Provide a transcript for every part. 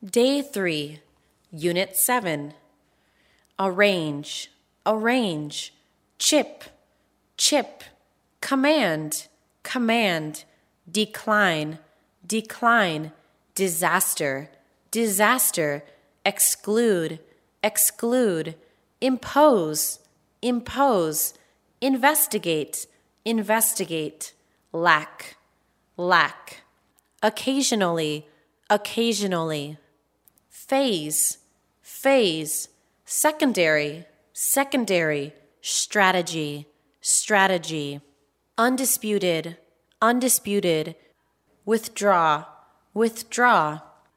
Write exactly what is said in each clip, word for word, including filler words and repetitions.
Day three, Unit seven. Arrange, arrange, chip, chip, command, command, decline, decline, disaster, disaster, exclude, exclude, impose, impose, investigate, investigate, lack, lack, occasionally, occasionally, phase, phase, secondary, secondary, strategy, strategy, undisputed, undisputed, withdraw, withdraw.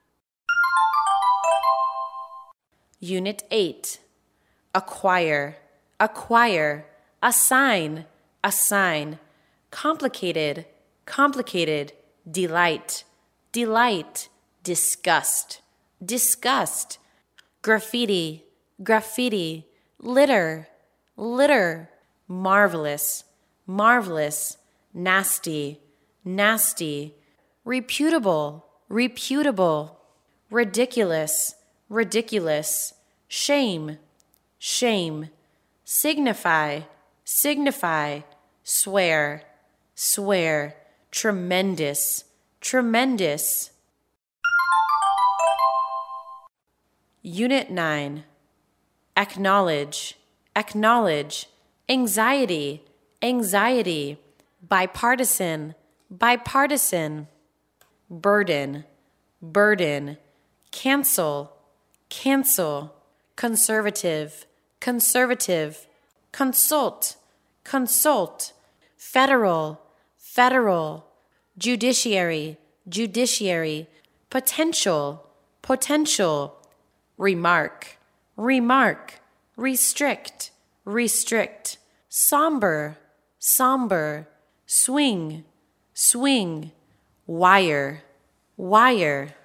Unit eight. Acquire, acquire, assign, assign, complicated, complicated, delight, delight, disgust, disgust, graffiti, graffiti, litter, litter, marvelous, marvelous, nasty, nasty, reputable, reputable, ridiculous, ridiculous, shame, shame, signify, signify, swear, swear, tremendous, tremendous. Unit nine. Acknowledge, acknowledge, anxiety, anxiety, bipartisan, bipartisan, burden, burden, cancel, cancel, conservative, conservative, consult, consult, federal, federal, judiciary, judiciary, potential, potential, remark, remark, restrict, restrict, somber, somber, swing, swing, wire, wire.